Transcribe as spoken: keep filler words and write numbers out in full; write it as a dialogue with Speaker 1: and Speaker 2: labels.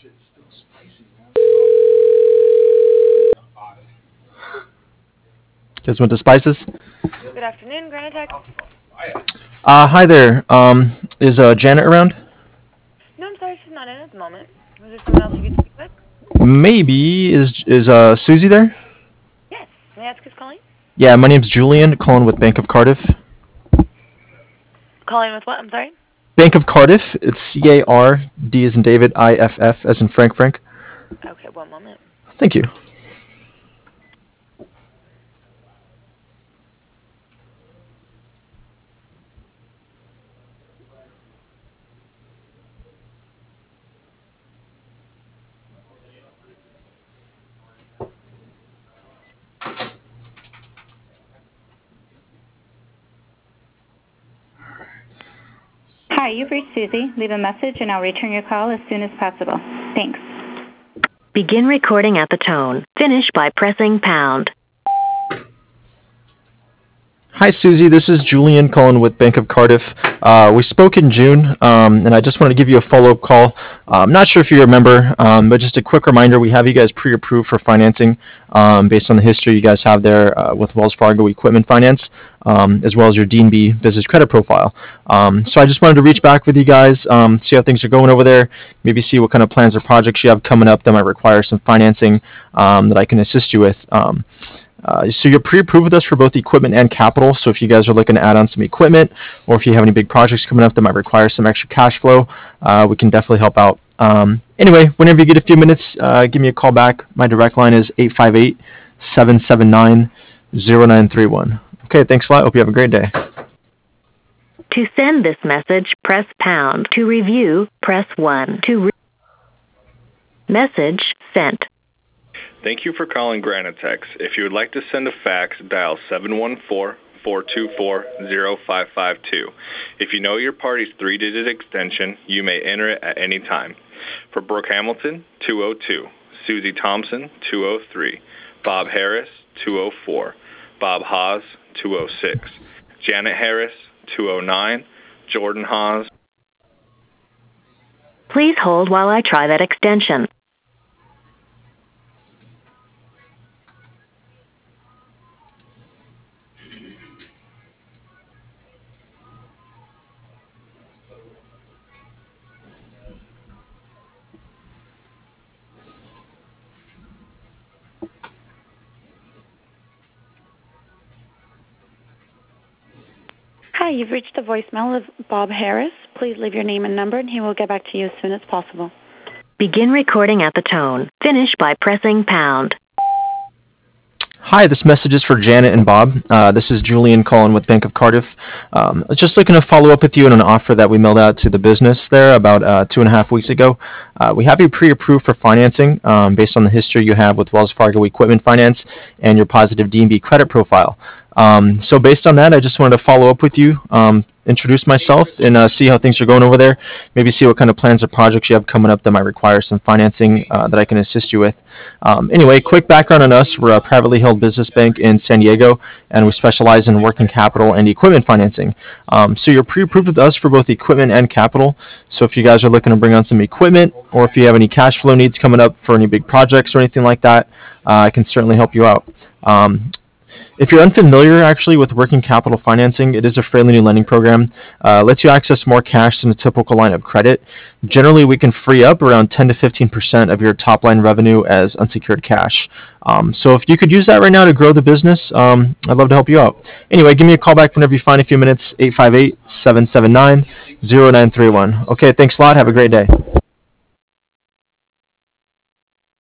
Speaker 1: Guys want the spices?
Speaker 2: Good afternoon, Granatech.
Speaker 1: Uh, hi there. Um, is uh, Janet around?
Speaker 2: No, I'm sorry, she's not in at the moment. Was there someone else you could speak with?
Speaker 1: Maybe. Is is uh, Susie there?
Speaker 2: Yes. May I ask who's calling?
Speaker 1: Yeah, my name's Julian, calling with Bank of Cardiff.
Speaker 2: Calling with what? I'm sorry?
Speaker 1: Bank of Cardiff. It's C A R D as in David, I F F as in Frank Frank.
Speaker 2: Okay, one moment.
Speaker 1: Thank you.
Speaker 3: Hi, you've reached Susie. Leave a message and I'll return your call as soon as possible. Thanks.
Speaker 4: Begin recording at the tone. Finish by pressing pound.
Speaker 1: Hi, Susie. This is Julian calling with Bank of Cardiff. Uh, we spoke in June, um, and I just wanted to give you a follow-up call. Uh, I'm not sure if you remember, um, but just a quick reminder, we have you guys pre-approved for financing um, based on the history you guys have there uh, with Wells Fargo Equipment Finance, um, as well as your D and B business credit profile. Um, so I just wanted to reach back with you guys, um, see how things are going over there, maybe see what kind of plans or projects you have coming up that might require some financing um, that I can assist you with. Um, Uh, so you're pre-approved with us for both equipment and capital. So if you guys are looking to add on some equipment, or if you have any big projects coming up that might require some extra cash flow, uh, we can definitely help out. Um, anyway, whenever you get a few minutes, uh, give me a call back. My direct line is eight five eight, seven seven nine, zero nine three one. Okay, thanks a lot. Hope you have a great day.
Speaker 4: To send this message, press pound. To review, press one. To re- message sent.
Speaker 5: Thank you for calling Granitex. If you would like to send a fax, dial seven one four, four two four, zero five five two. If you know your party's three-digit extension, you may enter it at any time. For Brooke Hamilton, two oh two. Susie Thompson, two oh three. Bob Harris, two oh four. Bob Haas, two oh six. Janet Harris, two oh nine. Jordan Haas.
Speaker 4: Please hold while I try that extension.
Speaker 3: Hi, you've reached the voicemail of Bob Harris. Please leave your name and number and he will get back to you as soon as possible.
Speaker 4: Begin recording at the tone. Finish by pressing pound.
Speaker 1: Hi, this message is for Janet and Bob. Uh, this is Julian calling with Bank of Cardiff. Um, just looking to follow up with you on an offer that we mailed out to the business there about uh, two and a half weeks ago. Uh, we have you pre-approved for financing um, based on the history you have with Wells Fargo Equipment Finance and your positive D and B credit profile. Um, so based on that, I just wanted to follow up with you, um, introduce myself, and uh, see how things are going over there. Maybe see what kind of plans or projects you have coming up that might require some financing uh, that I can assist you with. Um, anyway, quick background on us. We're a privately held business bank in San Diego, and we specialize in working capital and equipment financing. Um, so you're pre-approved with us for both equipment and capital. So if you guys are looking to bring on some equipment, or if you have any cash flow needs coming up for any big projects or anything like that, uh, I can certainly help you out. Um, If you're unfamiliar actually with working capital financing, it is a fairly new lending program. Uh, lets you access more cash than a typical line of credit. Generally, we can free up around ten to fifteen percent of your top line revenue as unsecured cash. Um, so if you could use that right now to grow the business, um, I'd love to help you out. Anyway, give me a call back whenever you find a few minutes, eight five eight, seven seven nine, zero nine three one. Okay, thanks a lot. Have a great day.